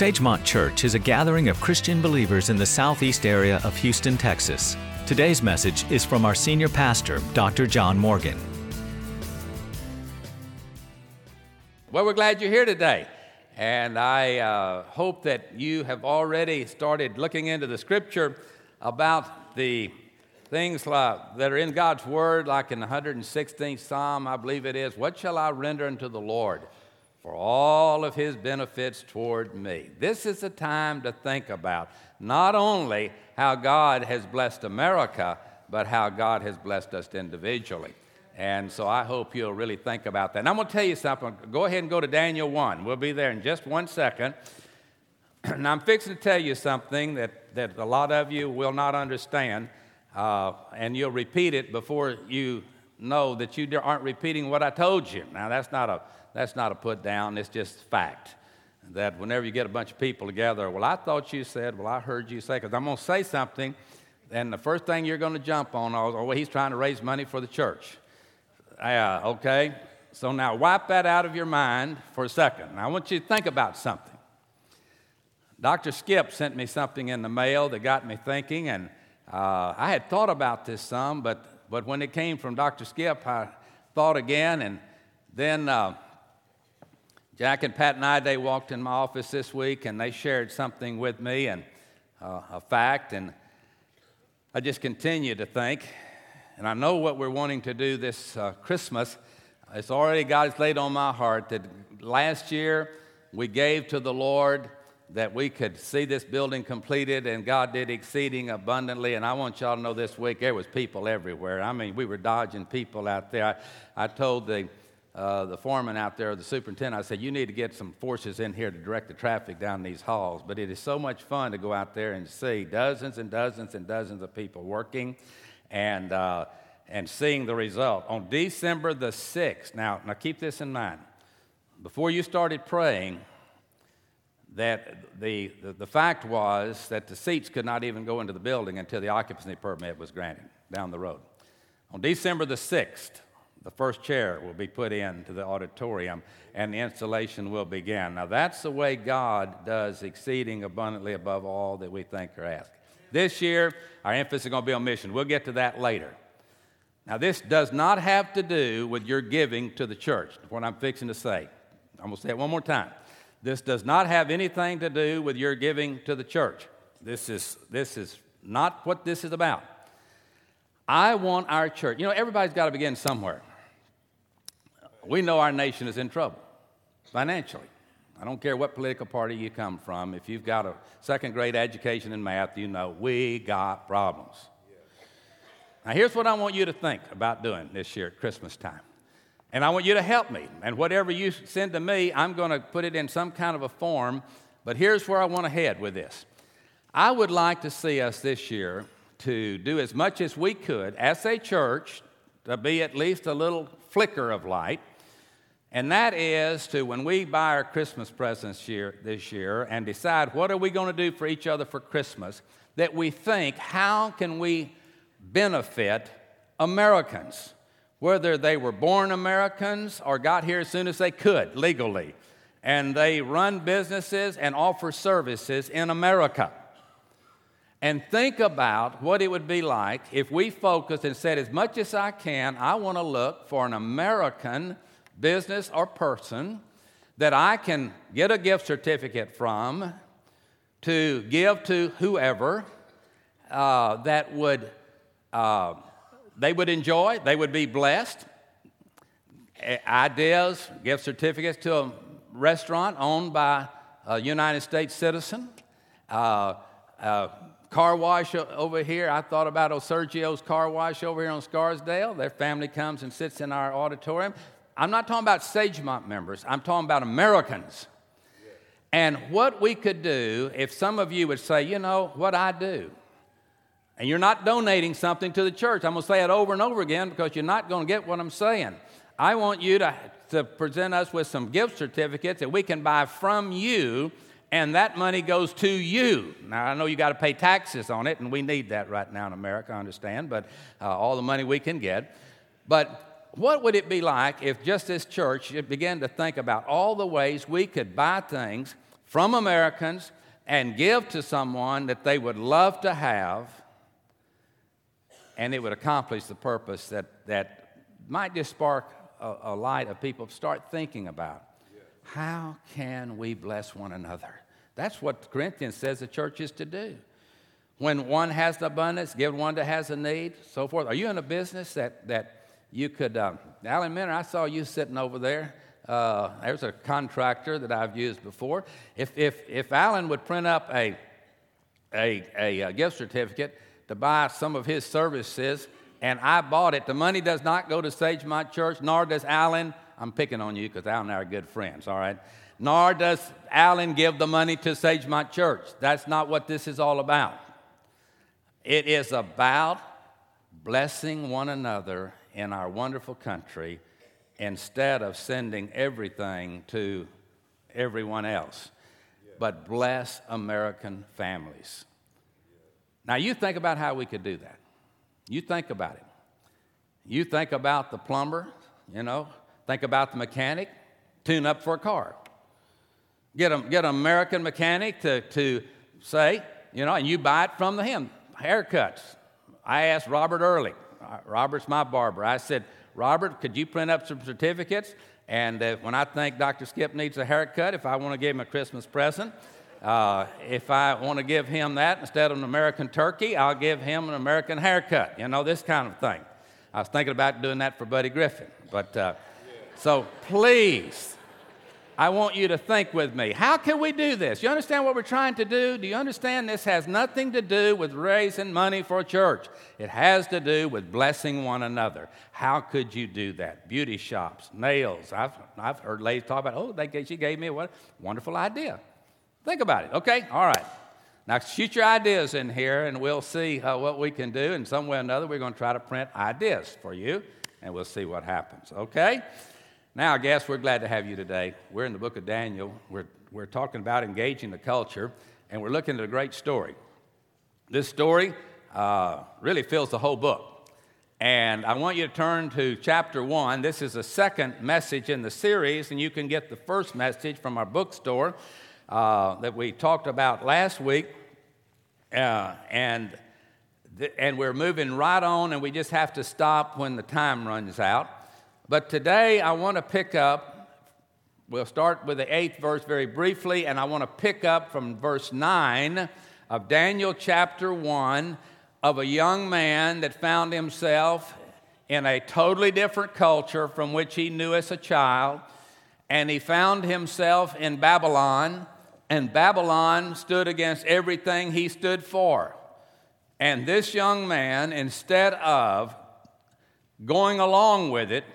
Sagemont Church is a gathering of Christian believers in the southeast area of Houston, Texas. Today's message is from our senior pastor, Dr. John Morgan. Well, we're glad you're here today, and I hope that you have already started looking into the Scripture about the things that are in God's Word, like in the 116th Psalm, I believe it is, "What shall I render unto the Lord for all of His benefits toward me?" This is a time to think about not only how God has blessed America, but how God has blessed us individually. And so I hope you'll really think about that. And I'm going to tell you something. Go ahead and go to Daniel 1. We'll be there in just 1 second. And I'm fixing to tell you something that a lot of you will not understand, and you'll repeat it before you know that you aren't repeating what I told you. Now, that's not a put down. It's just fact that whenever you get a bunch of people together, well, I thought you said, well, I heard you say, because I'm going to say something, and the first thing you're going to jump on is, oh, well, he's trying to raise money for the church. Okay? So now wipe that out of your mind for a second. Now, I want you to think about something. Dr. Skip sent me something in the mail that got me thinking, and I had thought about this some, but when it came from Dr. Skip, I thought again, and then Jack and Pat and I, they walked in my office this week, and they shared something with me, and a fact, and I just continue to think, and I know what we're wanting to do this Christmas. It's already God's laid on my heart that last year we gave to the Lord that we could see this building completed, and God did exceeding abundantly. And I want y'all to know this week there was people everywhere. I mean, we were dodging people out there. I told the foreman out there, the superintendent, I said, you need to get some forces in here to direct the traffic down these halls. But it is so much fun to go out there and see dozens and dozens and dozens of people working and seeing the result. On December the 6th, now keep this in mind, before you started praying, that the fact was that the seats could not even go into the building until the occupancy permit was granted down the road. On December the 6th, the first chair will be put into the auditorium, and the installation will begin. Now, that's the way God does exceeding abundantly above all that we think or ask. This year, our emphasis is going to be on mission. We'll get to that later. Now, this does not have to do with your giving to the church, what I'm fixing to say. I'm going to say it one more time. This does not have anything to do with your giving to the church. This is not what this is about. I want our church. You know, everybody's got to begin somewhere. We know our nation is in trouble financially. I don't care what political party you come from. If you've got a second-grade education in math, you know we got problems. Now, here's what I want you to think about doing this year at Christmas time. And I want you to help me. And whatever you send to me, I'm going to put it in some kind of a form. But here's where I want to head with this. I would like to see us this year to do as much as we could as a church to be at least a little flicker of light. And that is to, when we buy our Christmas presents this year and decide what are we going to do for each other for Christmas, that we think, how can we benefit Americans? Whether they were born Americans or got here as soon as they could legally, and they run businesses and offer services in America. And think about what it would be like if we focused and said, as much as I can, I want to look for an American business or person that I can get a gift certificate from to give to whoever that would they would enjoy, they would be blessed. Ideas, gift certificates to a restaurant owned by a United States citizen. Car wash over here. I thought about Sergio's car wash over here on Scarsdale. Their family comes and sits in our auditorium. I'm not talking about Sagemont members. I'm talking about Americans. And what we could do, if some of you would say, you know, what I do, and you're not donating something to the church. I'm going to say it over and over again because you're not going to get what I'm saying. I want you to present us with some gift certificates that we can buy from you, and that money goes to you. Now, I know you got to pay taxes on it, and we need that right now in America, I understand, but all the money we can get. But what would it be like if just this church began to think about all the ways we could buy things from Americans and give to someone that they would love to have, and it would accomplish the purpose that might just spark a light of people to start thinking about. How can we bless one another? That's what Corinthians says the church is to do. When one has the abundance, give one that has a need, so forth. Are you in a business that you could, Alan Minner, I saw you sitting over there. There's a contractor that I've used before. If Alan would print up a gift certificate to buy some of his services, and I bought it, the money does not go to Sagemont Church, nor does Alan. I'm picking on you because Alan and I are good friends, all right? Nor does Alan give the money to Sagemont Church. That's not what this is all about. It is about blessing one another in our wonderful country instead of sending everything to everyone else. But bless American families. Now, you think about how we could do that. You think about it. You think about the plumber, think about the mechanic, tune up for a car. Get an American mechanic to say, and you buy it from him. Haircuts. I asked Robert Early. Robert's my barber. I said, Robert, could you print up some certificates? And when I think Dr. Skip needs a haircut, if I want to give him a Christmas present, if I want to give him that instead of an American turkey, I'll give him an American haircut. This kind of thing. I was thinking about doing that for Buddy Griffin. But so please, I want you to think with me. How can we do this? You understand what we're trying to do? Do you understand this has nothing to do with raising money for a church? It has to do with blessing one another. How could you do that? Beauty shops, nails. I've heard ladies talk about, she gave me a wonderful idea. Think about it, okay? All right. Now, shoot your ideas in here, and we'll see what we can do. In some way or another, we're going to try to print ideas for you, and we'll see what happens, okay? Now, I guess we're glad to have you today. We're in the book of Daniel. We're talking about engaging the culture, and we're looking at a great story. This story really fills the whole book. And I want you to turn to chapter 1. This is the second message in the series, and you can get the first message from our bookstore that we talked about last week. And we're moving right on, and we just have to stop when the time runs out. But today I want to pick up, we'll start with the 8th verse very briefly, and I want to pick up from verse 9 of Daniel chapter 1 of a young man that found himself in a totally different culture from which he knew as a child, and he found himself in Babylon, and Babylon stood against everything he stood for. And this young man, instead of going along with it,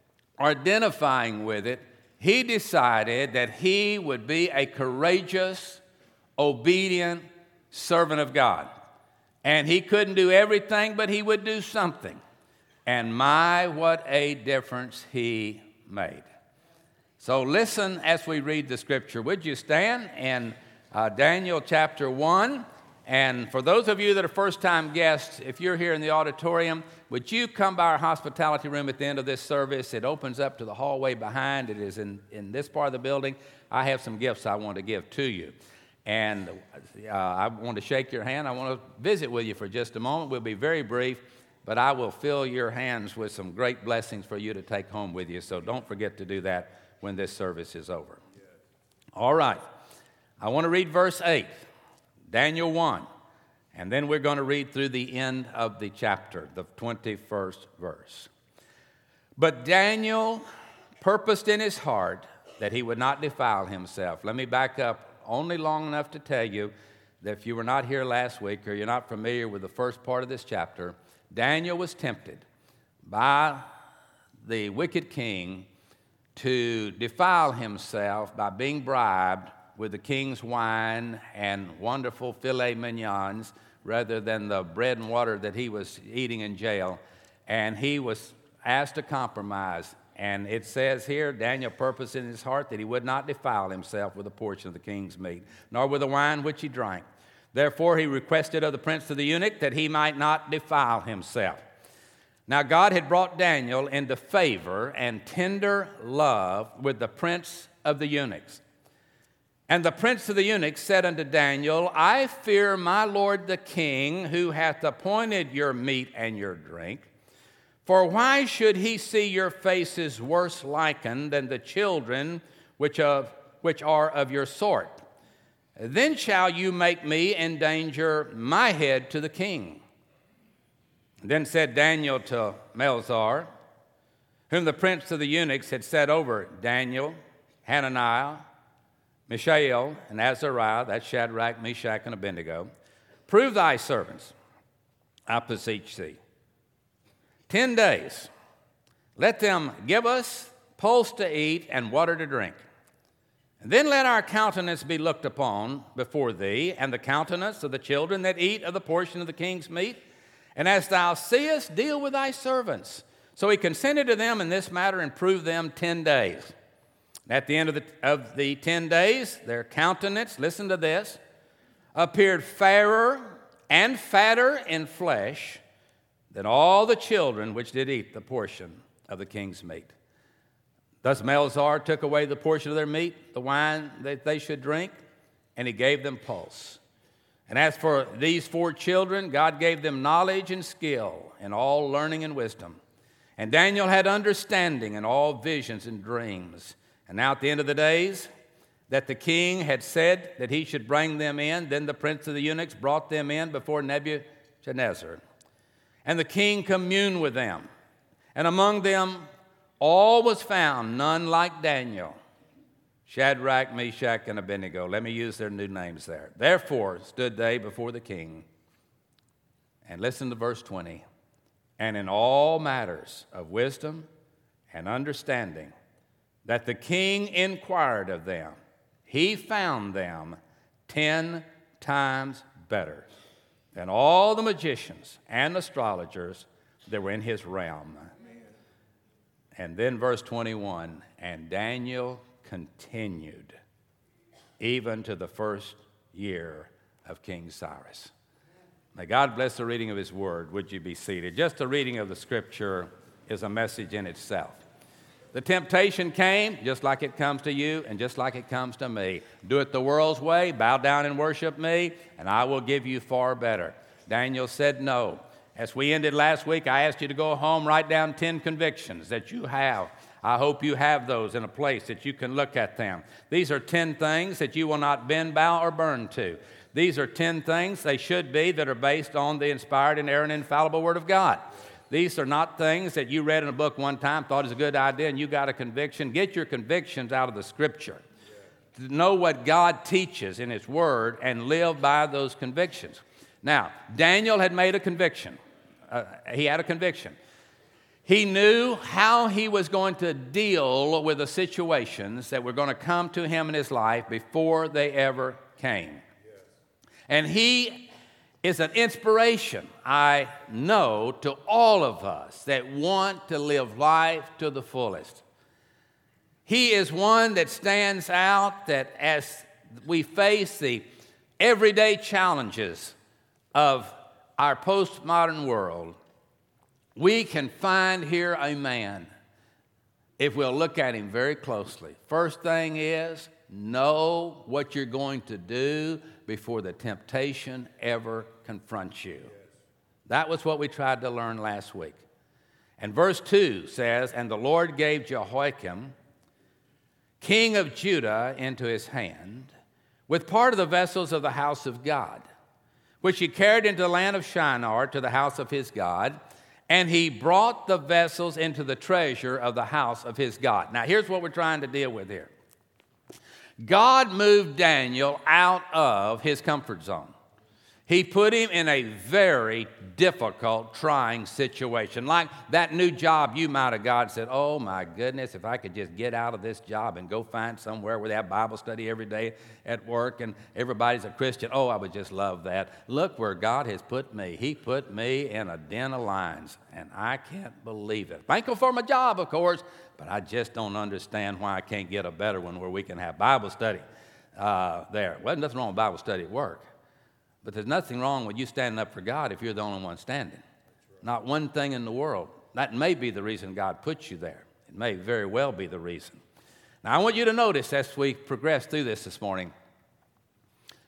identifying with it, he decided that he would be a courageous, obedient servant of God. And he couldn't do everything, but he would do something. And my, what a difference he made. So listen as we read the scripture. Would you stand in Daniel chapter 1? And for those of you that are first-time guests, if you're here in the auditorium, would you come by our hospitality room at the end of this service? It opens up to the hallway behind. It is in this part of the building. I have some gifts I want to give to you. And I want to shake your hand. I want to visit with you for just a moment. We'll be very brief, but I will fill your hands with some great blessings for you to take home with you. So don't forget to do that when this service is over. All right. I want to read verse 8. Daniel 1, and then we're going to read through the end of the chapter, the 21st verse. But Daniel purposed in his heart that he would not defile himself. Let me back up only long enough to tell you that if you were not here last week or you're not familiar with the first part of this chapter, Daniel was tempted by the wicked king to defile himself by being bribed with the king's wine and wonderful filet mignons rather than the bread and water that he was eating in jail. And he was asked to compromise. And it says here, Daniel purposed in his heart that he would not defile himself with a portion of the king's meat, nor with the wine which he drank. Therefore he requested of the prince of the eunuch that he might not defile himself. Now God had brought Daniel into favor and tender love with the prince of the eunuchs. And the prince of the eunuchs said unto Daniel, I fear my lord the king, who hath appointed your meat and your drink. For why should he see your faces worse likened than the children which are of your sort? Then shall you make me endanger my head to the king. Then said Daniel to Melzar, whom the prince of the eunuchs had set over Daniel, Hananiah, Mishael, and Azariah, that's Shadrach, Meshach, and Abednego, prove thy servants, I beseech thee. 10 days, let them give us pulse to eat and water to drink. And then let our countenance be looked upon before thee, and the countenance of the children that eat of the portion of the king's meat. And as thou seest, deal with thy servants. So he consented to them in this matter and proved them 10 days. At the end of the 10 days, their countenance, listen to this, appeared fairer and fatter in flesh than all the children which did eat the portion of the king's meat. Thus Melzar took away the portion of their meat, the wine that they should drink, and he gave them pulse. And as for these 4 children, God gave them knowledge and skill in all learning and wisdom. And Daniel had understanding in all visions and dreams. And now at the end of the days, that the king had said that he should bring them in, then the prince of the eunuchs brought them in before Nebuchadnezzar. And the king communed with them. And among them all was found none like Daniel, Shadrach, Meshach, and Abednego. Let me use their new names there. Therefore stood they before the king. And listen to verse 20. And in all matters of wisdom and understanding, that the king inquired of them, he found them 10 times better than all the magicians and astrologers that were in his realm. And then verse 21, and Daniel continued even to the first year of King Cyrus. May God bless the reading of his word. Would you be seated? Just the reading of the scripture is a message in itself. The temptation came just like it comes to you and just like it comes to me. Do it the world's way, bow down and worship me, and I will give you far better. Daniel said no. As we ended last week, I asked you to go home, write down 10 convictions that you have. I hope you have those in a place that you can look at them. These are 10 things that you will not bend, bow, or burn to. These are 10 things, they should be, that are based on the inspired, inerrant, infallible Word of God. These are not things that you read in a book one time, thought it was a good idea, and you got a conviction. Get your convictions out of the Scripture. To know what God teaches in His Word and live by those convictions. Now, Daniel had made a conviction. He had a conviction. He knew how he was going to deal with the situations that were going to come to him in his life before they ever came. Yes. And he is an inspiration, I know, to all of us that want to live life to the fullest. He is one that stands out that as we face the everyday challenges of our postmodern world, we can find here a man if we'll look at him very closely. First thing is, know what you're going to do before the temptation ever confronts you. That was what we tried to learn last week. And verse 2 says, and the Lord gave Jehoiakim, king of Judah, into his hand, with part of the vessels of the house of God, which he carried into the land of Shinar to the house of his God, and he brought the vessels into the treasure of the house of his God. Now, here's what we're trying to deal with here. God moved Daniel out of his comfort zone. He put him in a very difficult, trying situation. Like that new job you might have got and said, oh my goodness, if I could just get out of this job and go find somewhere where they have Bible study every day at work and everybody's a Christian, oh, I would just love that. Look where God has put me. He put me in a den of lions, and I can't believe it. Thankful for my job, of course, but I just don't understand why I can't get a better one where we can have Bible study there. Well, there's nothing wrong with Bible study at work. But there's nothing wrong with you standing up for God if you're the only one standing. Not one thing in the world. That may be the reason God put you there. It may very well be the reason. Now, I want you to notice as we progress through this morning,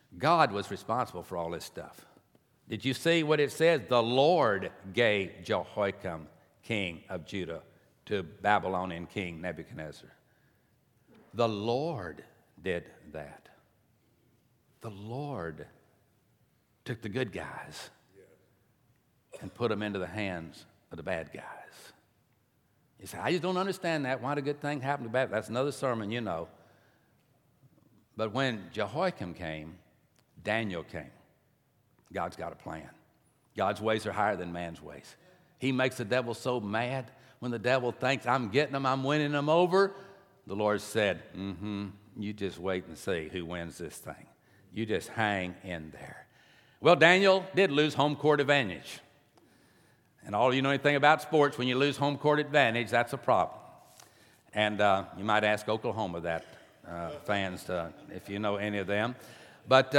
God was responsible for all this stuff. Did you see what it says? The Lord gave Jehoiakim, king of Judah, to Babylonian king Nebuchadnezzar. The Lord did that. The Lord took the good guys and put them into the hands of the bad guys. You say, I just don't understand that. Why did good things happen to bad? That's another sermon, you know. But when Jehoiakim came, Daniel came. God's got a plan. God's ways are higher than man's ways. He makes the devil so mad. When the devil thinks, I'm getting them, I'm winning them over, the Lord said, you just wait and see who wins this thing. You just hang in there. Well, Daniel did lose home court advantage. And all of you know anything about sports, when you lose home court advantage, that's a problem. And you might ask Oklahoma that, fans, if you know any of them. But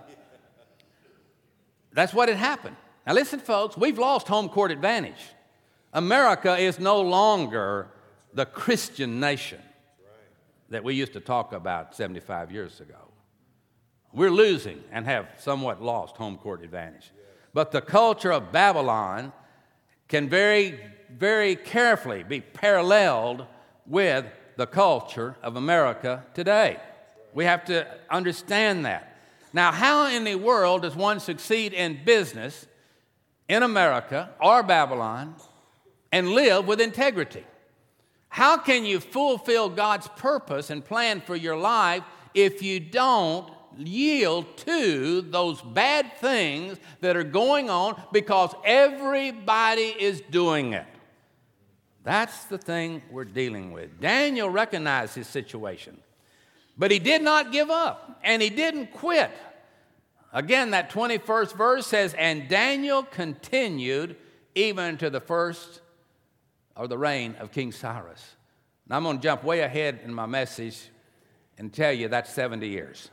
that's what had happened. Now listen, folks, we've lost home court advantage. America is no longer the Christian nation that we used to talk about 75 years ago. We're losing and have somewhat lost home court advantage. But the culture of Babylon can very, very carefully be paralleled with the culture of America today. We have to understand that. Now, how in the world does one succeed in business in America or Babylon and live with integrity? How can you fulfill God's purpose and plan for your life if you don't yield to those bad things that are going on because everybody is doing it? That's the thing we're dealing with. Daniel recognized his situation, but he did not give up, and he didn't quit. Again, that 21st verse says, and Daniel continued even to the first or the reign of King Cyrus. Now, I'm going to jump way ahead in my message and tell you that's 70 years.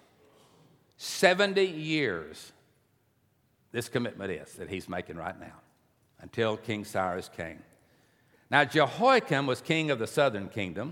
70 years this commitment is that he's making right now until King Cyrus came. Now, Jehoiakim was king of the southern kingdom,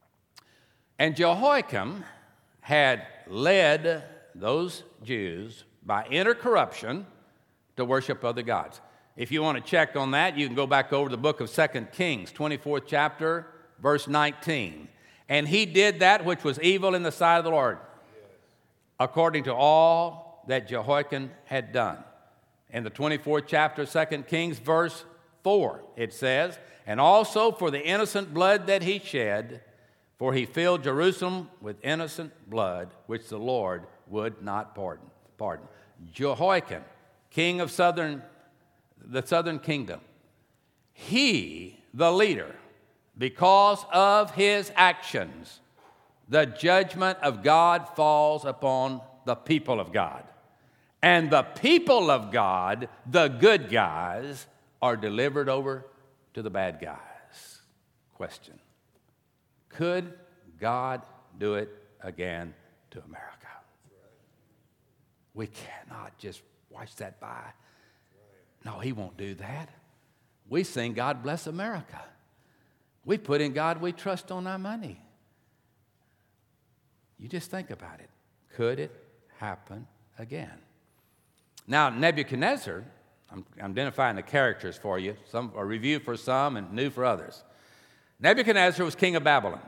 and Jehoiakim had led those Jews by intercorruption to worship other gods. If you want to check on that, you can go back over the book of 2 Kings, 24th chapter, verse 19. And he did that which was evil in the sight of the Lord, according to all that Jehoiakim had done. In the 24th chapter of 2 Kings, verse 4, it says, and also for the innocent blood that he shed, for he filled Jerusalem with innocent blood, which the Lord would not pardon. Jehoiakim, king of the southern kingdom, he, the leader, because of his actions, the judgment of God falls upon the people of God. And the people of God, the good guys, are delivered over to the bad guys. Question: could God do it again to America? We cannot just watch that by. No, he won't do that. We sing, God bless America. We put in God we trust on our money. You just think about it. Could it happen again? Now, Nebuchadnezzar, I'm identifying the characters for you, some a review for some and new for others. Nebuchadnezzar was king of Babylon.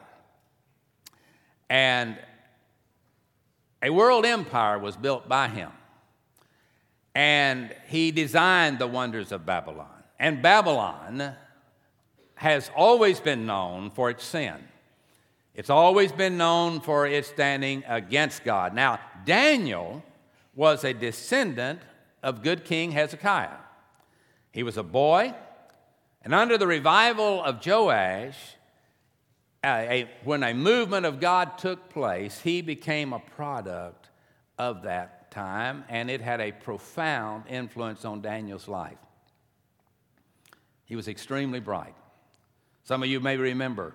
And a world empire was built by him. And he designed the wonders of Babylon. And Babylon has always been known for its sin. It's always been known for its standing against God. Now, Daniel was a descendant of good King Hezekiah. He was a boy, and under the revival of Joash, when a movement of God took place, he became a product of that time, and it had a profound influence on Daniel's life. He was extremely bright. Some of you may remember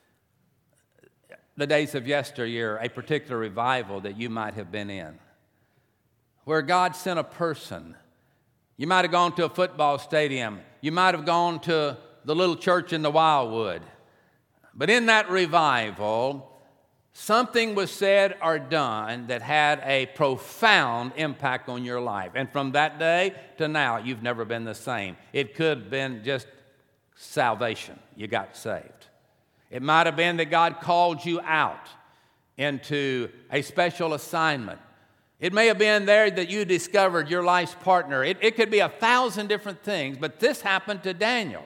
the days of yesteryear, a particular revival that you might have been in, where God sent a person. You might have gone to a football stadium. You might have gone to the little church in the Wildwood. But in that revival, something was said or done that had a profound impact on your life. And from that day to now, you've never been the same. It could have been just salvation. You got saved. It might have been that God called you out into a special assignment. It may have been there that you discovered your life's partner. It could be 1,000 different things, but this happened to Daniel.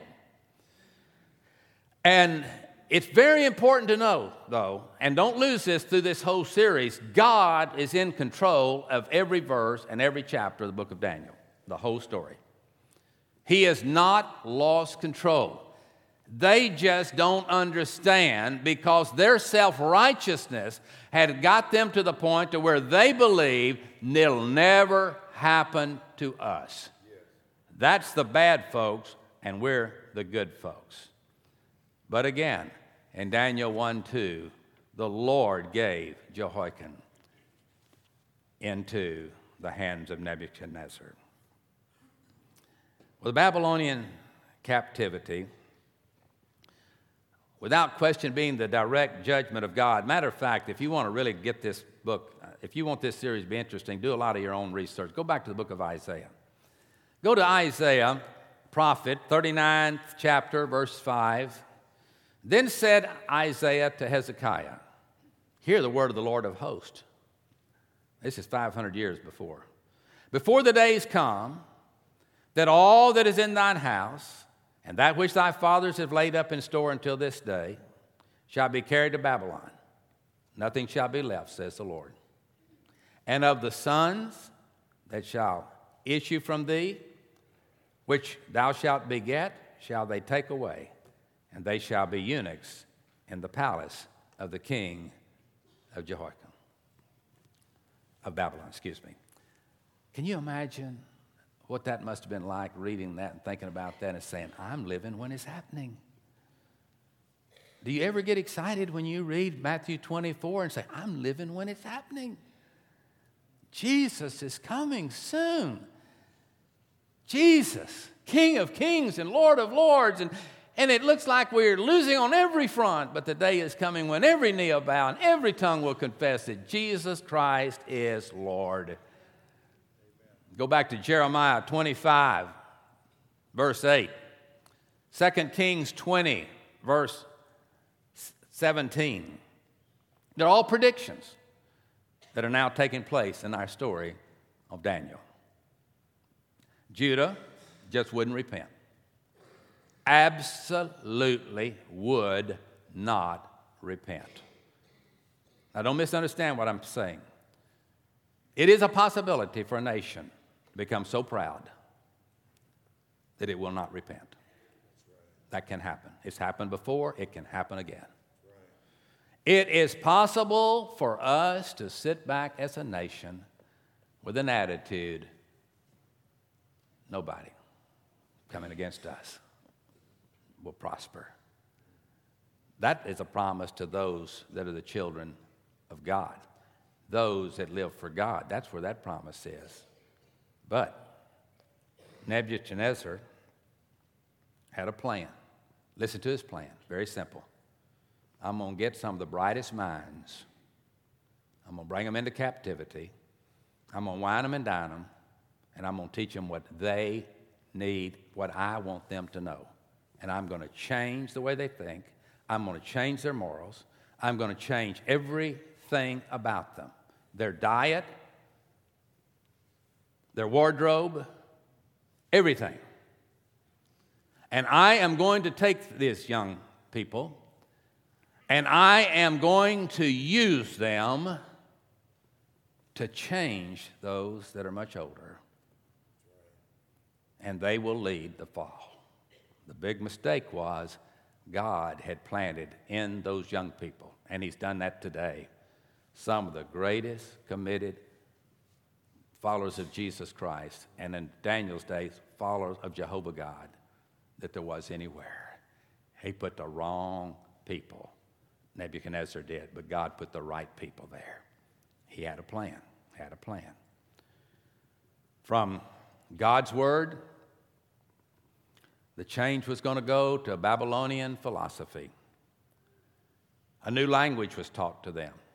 And it's very important to know, though, and don't lose this through this whole series, God is in control of every verse and every chapter of the book of Daniel, the whole story. He has not lost control. They just don't understand because their self-righteousness had got them to the point to where they believe it'll never happen to us. That's the bad folks, and we're the good folks. But again, in Daniel 1:2, the Lord gave Jehoiakim into the hands of Nebuchadnezzar. Well, the Babylonian captivity, without question, being the direct judgment of God. Matter of fact, if you want to really get this book, if you want this series to be interesting, do a lot of your own research. Go back to the book of Isaiah. Go to Isaiah, prophet, 39th chapter, verse 5. Then said Isaiah to Hezekiah, hear the word of the Lord of hosts. This is 500 years before. Before the days come, that all that is in thine house, and that which thy fathers have laid up in store until this day, shall be carried to Babylon. Nothing shall be left, says the Lord. And of the sons that shall issue from thee, which thou shalt beget, shall they take away, and they shall be eunuchs in the palace of the king of Jehoiakim, of Babylon, Can you imagine what that must have been like, reading that and thinking about that and saying, I'm living when it's happening? Do you ever get excited when you read Matthew 24 and say, I'm living when it's happening? Jesus is coming soon. Jesus, King of kings and Lord of lords. And it looks like we're losing on every front, but the day is coming when every knee will bow and every tongue will confess that Jesus Christ is Lord. Go back to Jeremiah 25, verse 8. 2 Kings 20, verse 17. They're all predictions that are now taking place in our story of Daniel. Judah just wouldn't repent. Absolutely would not repent. Now, don't misunderstand what I'm saying. It is a possibility for a nation to become so proud that it will not repent. That can happen. It's happened before. It can happen again. It is possible for us to sit back as a nation with an attitude, nobody coming against us will prosper. That is a promise to those that are the children of God, those that live for God. That's where that promise is. But Nebuchadnezzar had a plan. Listen to his plan. Very simple. I'm going to get some of the brightest minds. I'm going to bring them into captivity. I'm going to wine them and dine them. And I'm going to teach them what they need, what I want them to know. And I'm going to change the way they think. I'm going to change their morals. I'm going to change everything about them. Their diet, their wardrobe, everything. And I am going to take these young people and I am going to use them to change those that are much older. And they will lead the fall. The big mistake was God had planted in those young people, and He's done that today, some of the greatest committed followers of Jesus Christ, and in Daniel's days, followers of Jehovah God, that there was anywhere. He put the wrong people. Nebuchadnezzar did, but God put the right people there. He had a plan, From God's word, the change was going to go to Babylonian philosophy. A new language was taught to them.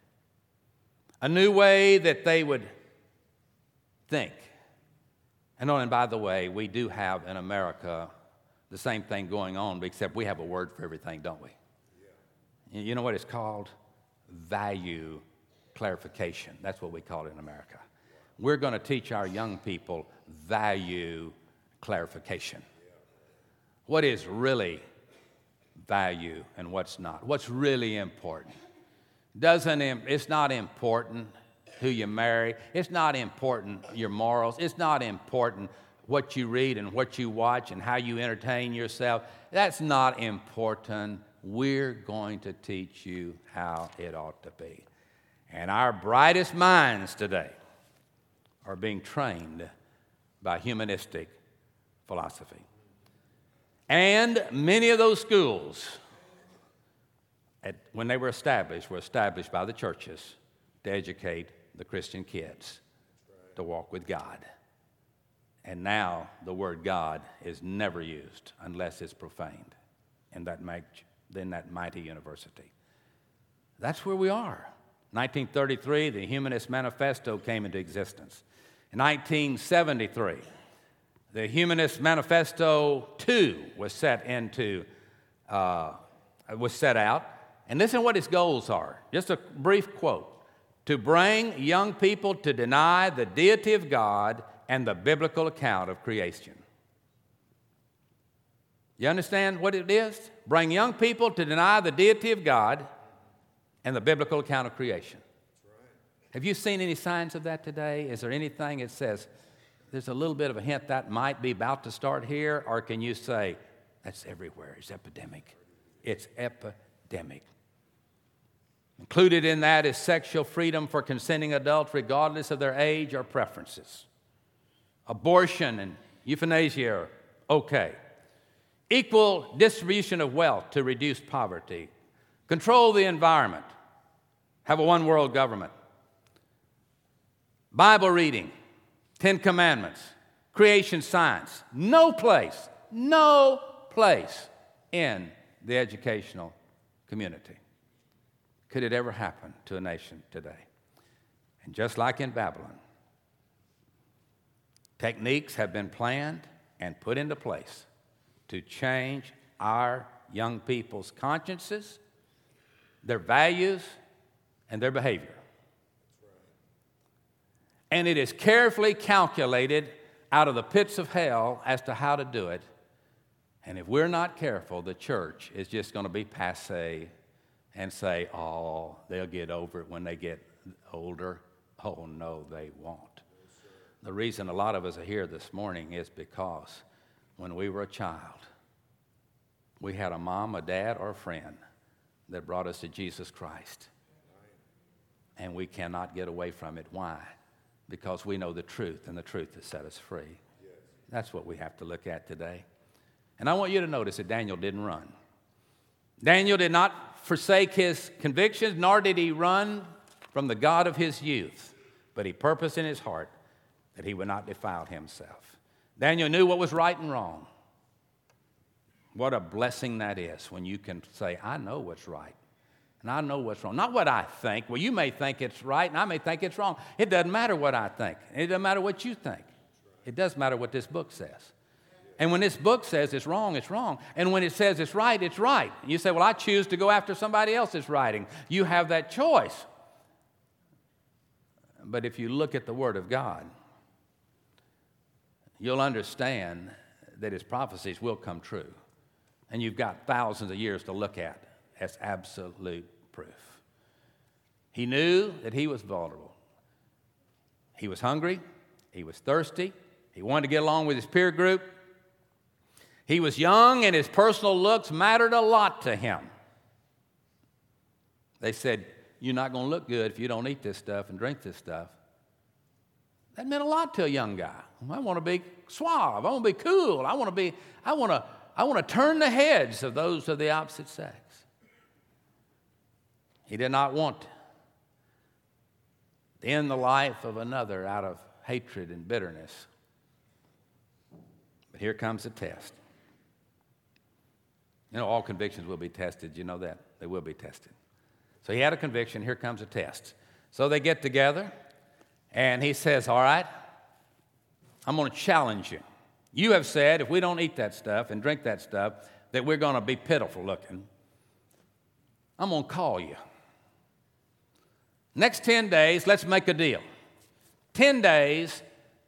a new way that they would think. And by the way, we do have in America the same thing going on, except we have a word for everything, don't we? Yeah. You know what it's called? Value clarification. That's what we call it in America. We're going to teach our young people value clarification. What is really value and what's not? What's really important? It's not important who you marry. It's not important your morals. It's not important what you read and what you watch and how you entertain yourself. That's not important. We're going to teach you how it ought to be. And our brightest minds today are being trained by humanistic philosophy. And many of those schools, when they were established by the churches to educate the Christian kids to walk with God. And now the word God is never used unless it's profaned in that mighty university. That's where we are. 1933, the Humanist Manifesto came into existence. In 1973, the Humanist Manifesto 2 was set out. And listen to what its goals are. Just a brief quote. To bring young people to deny the deity of God and the biblical account of creation. You understand what it is? Bring young people to deny the deity of God and the biblical account of creation. Have you seen any signs of that today? Is there anything that says there's a little bit of a hint that might be about to start here? Or can you say, that's everywhere, it's epidemic. It's epidemic. Included in that is sexual freedom for consenting adults regardless of their age or preferences. Abortion and euthanasia are okay. Equal distribution of wealth to reduce poverty. Control the environment. Have a one-world government. Bible reading. 10 Commandments. Creation science. No place in the educational community could it ever happen to a nation today. And just like in Babylon, techniques have been planned and put into place to change our young people's consciences, their values, and their behavior. And it is carefully calculated out of the pits of hell as to how to do it. And if we're not careful, the church is just going to be passé and say, oh, they'll get over it when they get older. Oh, no, they won't. The reason a lot of us are here this morning is because when we were a child, we had a mom, a dad, or a friend that brought us to Jesus Christ. And we cannot get away from it. Why? Because we know the truth, and the truth has set us free. That's what we have to look at today. And I want you to notice that Daniel didn't run. Daniel did not forsake his convictions, nor did he run from the God of his youth, but he purposed in his heart that he would not defile himself. Daniel knew what was right and wrong. What a blessing that is when you can say, I know what's right, and I know what's wrong. Not what I think. Well, you may think it's right, and I may think it's wrong. It doesn't matter what I think. It doesn't matter what you think. It does matter what this book says. And when this book says it's wrong, it's wrong. And when it says it's right, it's right. And you say, well, I choose to go after somebody else's writing. You have that choice. But if you look at the Word of God, you'll understand that His prophecies will come true. And you've got thousands of years to look at as absolute proof. He knew that he was vulnerable. He was hungry. He was thirsty. He wanted to get along with his peer group. He was young, and his personal looks mattered a lot to him. They said, you're not going to look good if you don't eat this stuff and drink this stuff. That meant a lot to a young guy. I want to be suave. I want to be cool. I want to turn the heads of those of the opposite sex. He did not want to end the life of another out of hatred and bitterness. But here comes the test. You know, all convictions will be tested. You know that? They will be tested. So he had a conviction. Here comes a test. So they get together, and he says, all right, I'm going to challenge you. You have said if we don't eat that stuff and drink that stuff, that we're going to be pitiful looking. I'm going to call you. Next 10 days, let's make a deal. 10 days,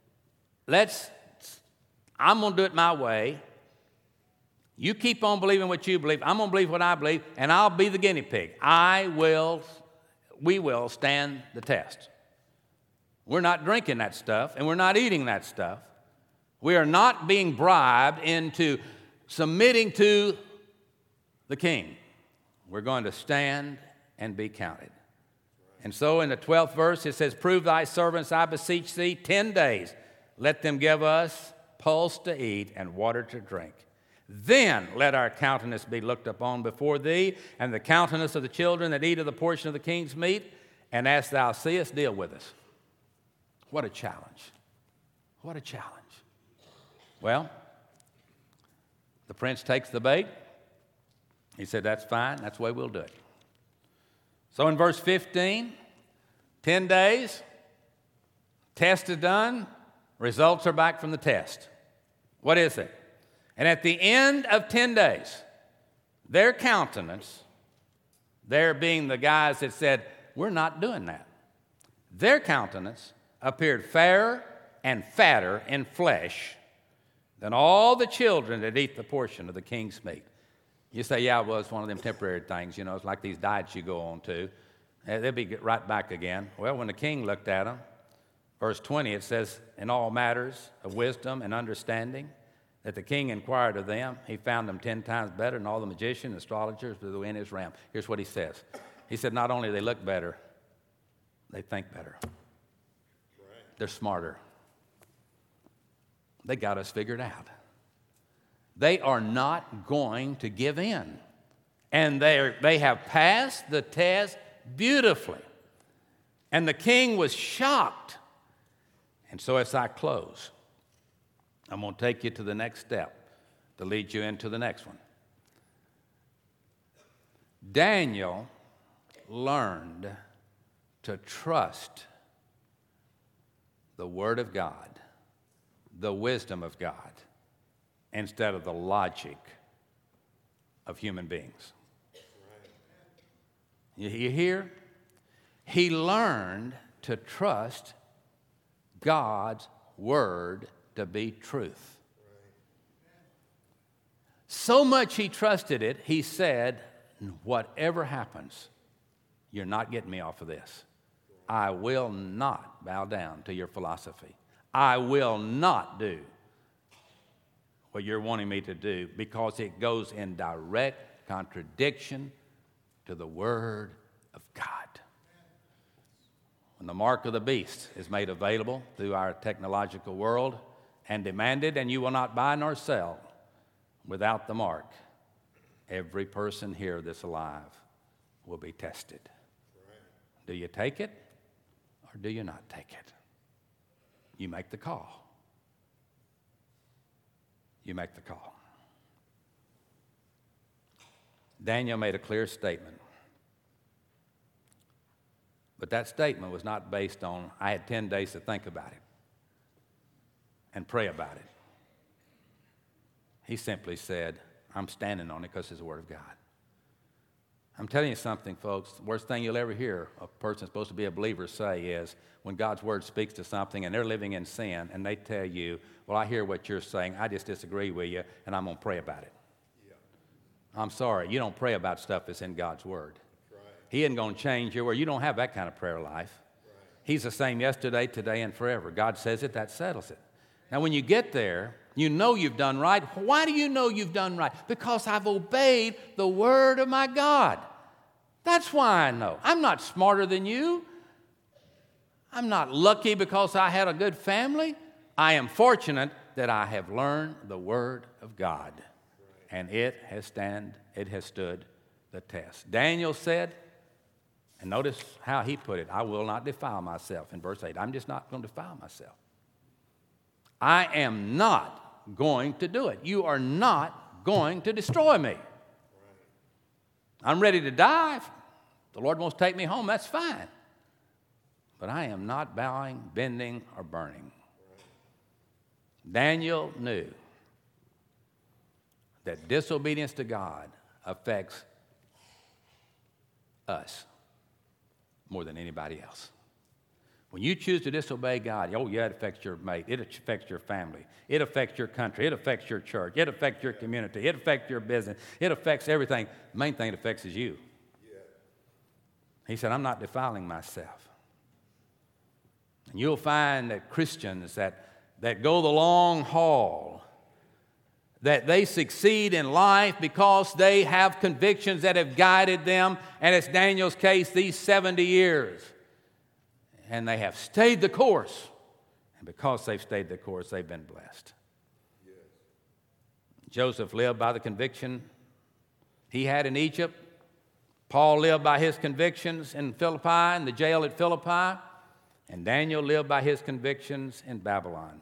I'm going to do it my way. You keep on believing what you believe. I'm going to believe what I believe, and I'll be the guinea pig. We will stand the test. We're not drinking that stuff, and we're not eating that stuff. We are not being bribed into submitting to the king. We're going to stand and be counted. And so in the 12th verse, it says, prove thy servants, I beseech thee, 10 days. Let them give us pulse to eat and water to drink. Then let our countenance be looked upon before thee, and the countenance of the children that eat of the portion of the king's meat, and as thou seest, deal with us. What a challenge. What a challenge. Well, the prince takes the bait. He said, that's fine. That's the way we'll do it. So in verse 15, 10 days, test is done, results are back from the test. What is it? And at the end of 10 days, their countenance, there being the guys that said, we're not doing that, their countenance appeared fairer and fatter in flesh than all the children that eat the portion of the king's meat. You say, yeah, well, it's one of them temporary things, it's like these diets you go on to. They'll be right back again. Well, when the king looked at them, verse 20, it says, in all matters of wisdom and understanding, that the king inquired of them. He found them 10 times better than all the magicians and astrologers that were in his realm. Here's what he says. He said, not only do they look better, they think better. Right. They're smarter. They got us figured out. They are not going to give in. And they have passed the test beautifully. And the king was shocked. And so as I close, I'm going to take you to the next step to lead you into the next one. Daniel learned to trust the Word of God, the wisdom of God, instead of the logic of human beings. You hear? He learned to trust God's Word to be truth. So much he trusted it, he said, whatever happens, you're not getting me off of this. I will not bow down to your philosophy. I will not do what you're wanting me to do because it goes in direct contradiction to the Word of God. When the mark of the beast is made available through our technological world and demanded, and you will not buy nor sell without the mark, every person here that's alive will be tested. Do you take it or do you not take it? You make the call. You make the call. Daniel made a clear statement. But that statement was not based on, I had 10 days to think about it and pray about it. He simply said, I'm standing on it because it's the Word of God. I'm telling you something, folks. The worst thing you'll ever hear a person supposed to be a believer say is when God's Word speaks to something and they're living in sin and they tell you, well, I hear what you're saying. I just disagree with you, and I'm going to pray about it. Yeah. I'm sorry. You don't pray about stuff that's in God's Word. Right. He isn't going to change your word. You don't have that kind of prayer life. Right. He's the same yesterday, today, and forever. God says it, that settles it. Now, when you get there, you know you've done right. Why do you know you've done right? Because I've obeyed the Word of my God. That's why I know. I'm not smarter than you. I'm not lucky because I had a good family. I am fortunate that I have learned the Word of God, and it has stood the test. Daniel said, and notice how he put it, I will not defile myself in verse 8. I'm just not going to defile myself. I am not going to do it. You are not going to destroy me. I'm ready to die. If the Lord wants to take me home, that's fine. but I am not bowing, bending, or burning. Daniel knew that disobedience to God affects us more than anybody else. When you choose to disobey God, oh yeah, it affects your mate, it affects your family, it affects your country, it affects your church, it affects your community, it affects your business, it affects everything. The main thing it affects is you. Yeah. He said, I'm not defiling myself. And you'll find that Christians that go the long haul, that they succeed in life because they have convictions that have guided them, and it's Daniel's case these 70 years. And they have stayed the course. And because they've stayed the course, they've been blessed. Yes. Joseph lived by the conviction he had in Egypt. Paul lived by his convictions in Philippi, in the jail at Philippi. And Daniel lived by his convictions in Babylon.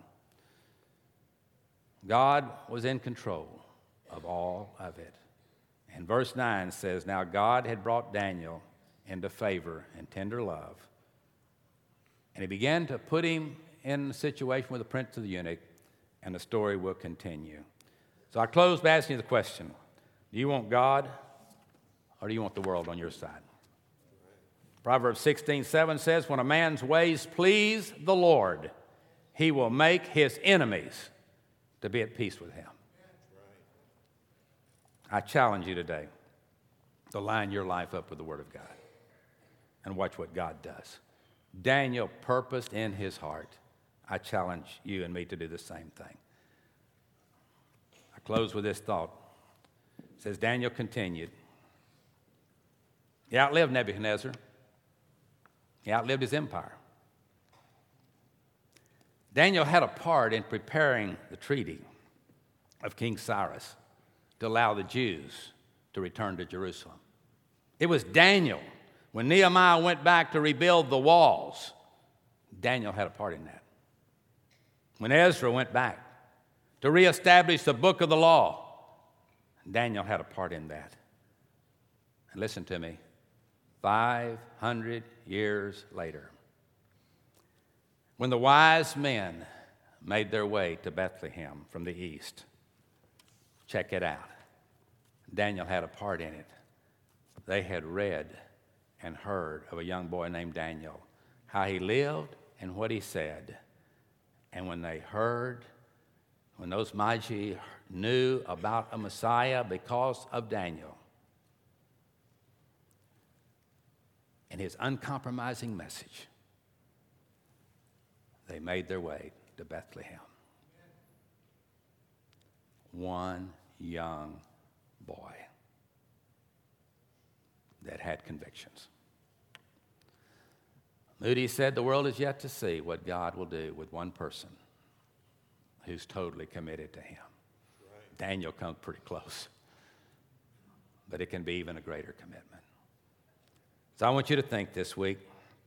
God was in control of all of it. And verse 9 says, now God had brought Daniel into favor and tender love. And he began to put him in a situation with the prince of the eunuch, and the story will continue. So I close by asking you the question, do you want God or do you want the world on your side? Proverbs 16:7 says, when a man's ways please the Lord, he will make his enemies to be at peace with him. I challenge you today to line your life up with the Word of God and watch what God does. Daniel purposed in his heart. I challenge you and me to do the same thing. I close with this thought. It says, Daniel continued. He outlived Nebuchadnezzar. He outlived his empire. Daniel had a part in preparing the treaty of King Cyrus to allow the Jews to return to Jerusalem. It was Daniel. When Nehemiah went back to rebuild the walls, Daniel had a part in that. When Ezra went back to reestablish the book of the law, Daniel had a part in that. And listen to me, 500 years later, when the wise men made their way to Bethlehem from the east, check it out, Daniel had a part in it. They had read and heard of a young boy named Daniel, how he lived and what he said. And when they heard, when those Magi knew about a Messiah because of Daniel and his uncompromising message, they made their way to Bethlehem. One young boy that had convictions. Moody said the world is yet to see what God will do with one person who's totally committed to him. Right. Daniel comes pretty close, but it can be even a greater commitment. So I want you to think this week.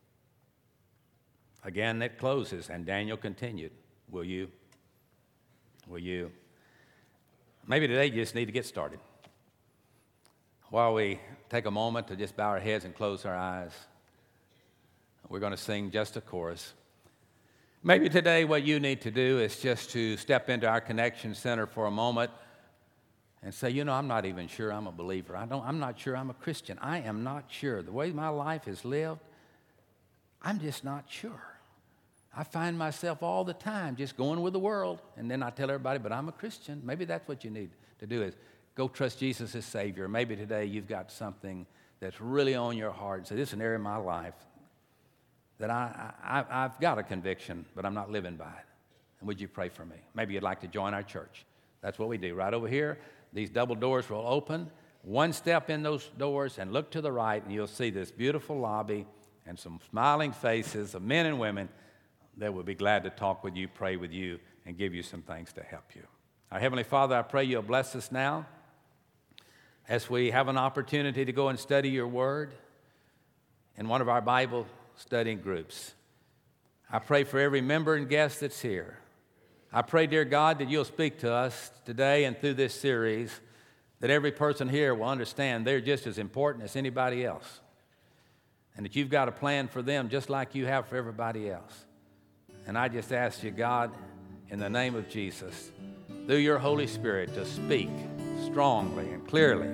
Again, it closes, and Daniel continued. Will you? Will you? Maybe today you just need to get started. While we take a moment to just bow our heads and close our eyes, we're going to sing just a chorus. Maybe today what you need to do is just to step into our Connection Center for a moment and say, you know, I'm not even sure I'm a believer. I'm not sure I'm a Christian. I am not sure. The way my life is lived, I'm just not sure. I find myself all the time just going with the world, and then I tell everybody, but I'm a Christian. Maybe that's what you need to do is go trust Jesus as Savior. Maybe today you've got something that's really on your heart and say, this is an area of my life that I've got a conviction, but I'm not living by it. And would you pray for me? Maybe you'd like to join our church. That's what we do. Right over here, these double doors will open. One step in those doors and look to the right, and you'll see this beautiful lobby and some smiling faces of men and women that will be glad to talk with you, pray with you, and give you some things to help you. Our Heavenly Father, I pray you'll bless us now as we have an opportunity to go and study your word in one of our Bible studying groups. I pray for every member and guest that's here. I pray, dear God, that you'll speak to us today and through this series, that every person here will understand they're just as important as anybody else. and that you've got a plan for them just like you have for everybody else. And I just ask you, God, in the name of Jesus, through your Holy Spirit, to speak strongly and clearly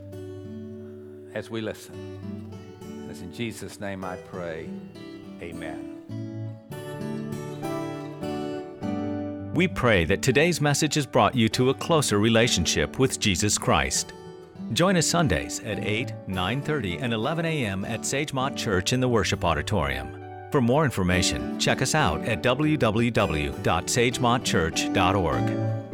as we listen. It's in Jesus' name I pray. Amen. We pray that today's message has brought you to a closer relationship with Jesus Christ. Join us Sundays at 8, 9:30, and 11 a.m. at Sagemont Church in the Worship Auditorium. For more information, check us out at www.sagemontchurch.org.